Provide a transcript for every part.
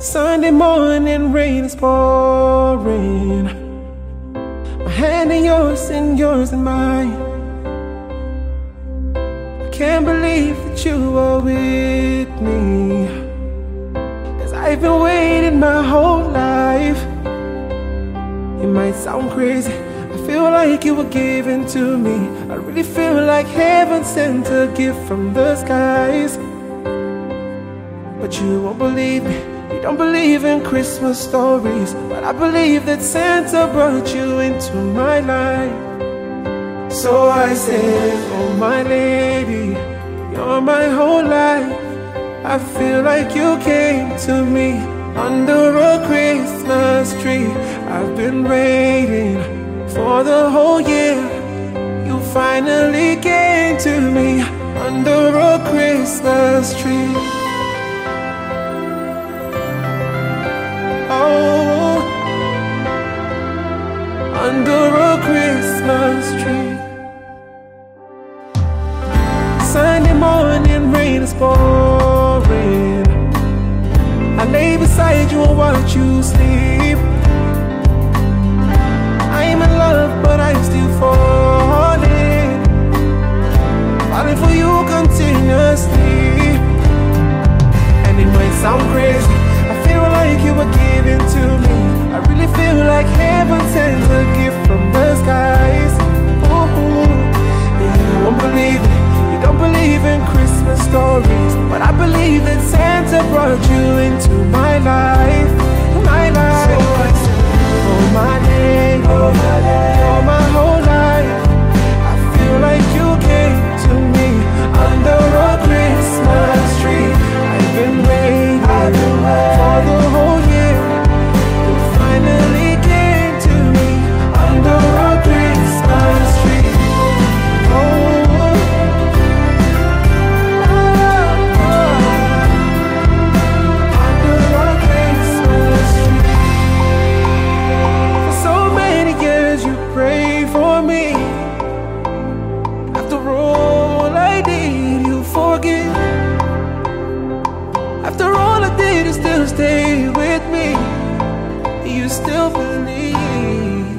Sunday morning, rain is pouring. My hand in yours and yours in mine. I can't believe that you are with me, 'cause I've been waiting my whole life. It might sound crazy, I feel like you were given to me. I really feel like heaven sent a gift from the skies. But you won't believe me, you don't believe in Christmas stories, but I believe that Santa brought you into my life. So I said, oh my lady, you're my whole life. I feel like you came to me under a Christmas tree. I've been waiting for the whole year. You finally came to me under a Christmas tree. Oh, under a Christmas tree. Sunday morning, rain is pouring. I lay beside you and watch you sleep. I'm in love, but I'm still falling, falling for you continuously. And it might sound crazy, I feel like you were given to me. I really feel like heaven sent a gift from the skies. Ooh, you won't believe it, you don't believe in Christmas stories, but I believe that Santa brought you into my life, my life. So I said, oh my day, you're my whole life. I feel like you came to me under a Christmas tree. I've been waiting for the whole year. You finally came to me under a Christmas tree. Still stay with me, you still believe.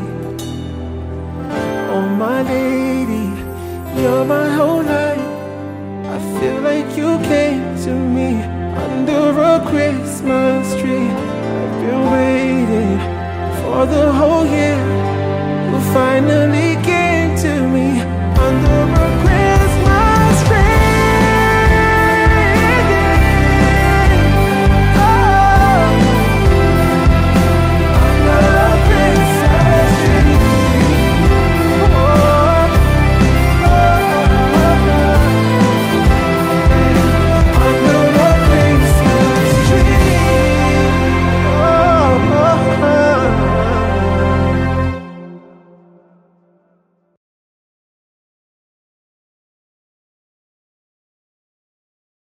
Oh my lady, you're my whole life. I feel like you came to me under a Christmas tree. I've been waiting for the whole year. You finally